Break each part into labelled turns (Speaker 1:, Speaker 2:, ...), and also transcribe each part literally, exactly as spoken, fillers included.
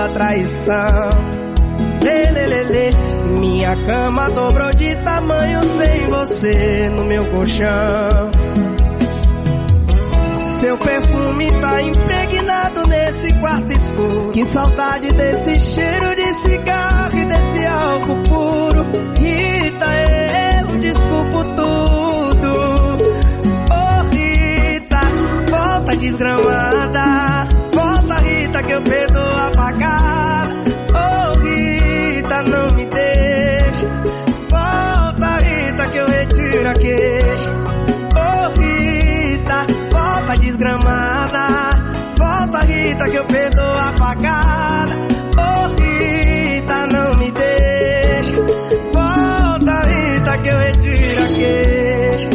Speaker 1: sua traição. Lê, lê, lê, lê. Minha cama dobrou de tamanho sem você no meu colchão. Seu perfume tá impregnado nesse quarto escuro. Que saudade desse cheiro de cigarro e desse álcool puro. Rita, eu desculpo tudo. Oh Rita, volta desgramada. Volta Rita que eu perdoo a facada. Oh Rita, não me deixa. Volta Rita que eu retiro a queixa. Oh Rita, volta desgramada. Volta Rita que eu perdoo a facada. Oh Rita, não me deixa. Volta Rita que eu retiro a queixa.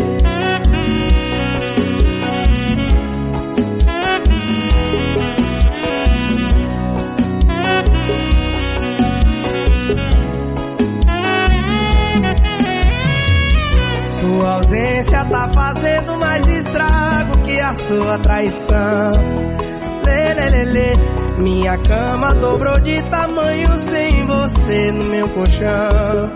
Speaker 1: Sua ausência tá fazendo mais estrago que a sua traição. Lê, lê, lê, lê. Minha cama dobrou de tamanho sem você no meu colchão.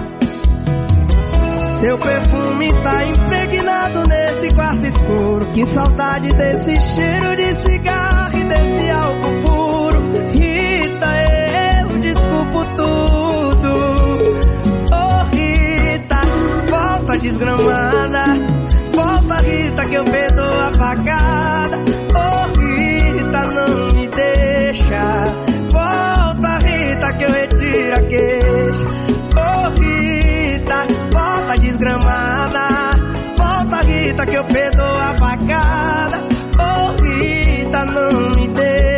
Speaker 1: Seu perfume tá impregnado nesse quarto escuro. Que saudade desse cheiro de cigarro e desse álcool puro. Rita, eu desculpo tudo. Oh Rita, volta desgramada. Volta Rita que eu perdoo a facada. Oh Rita, não me deixa. Volta Rita que eu retiro a queixa. Oh Rita, volta desgramada. Volta Rita que eu perdoo a facada. Oh Rita, não me deixa.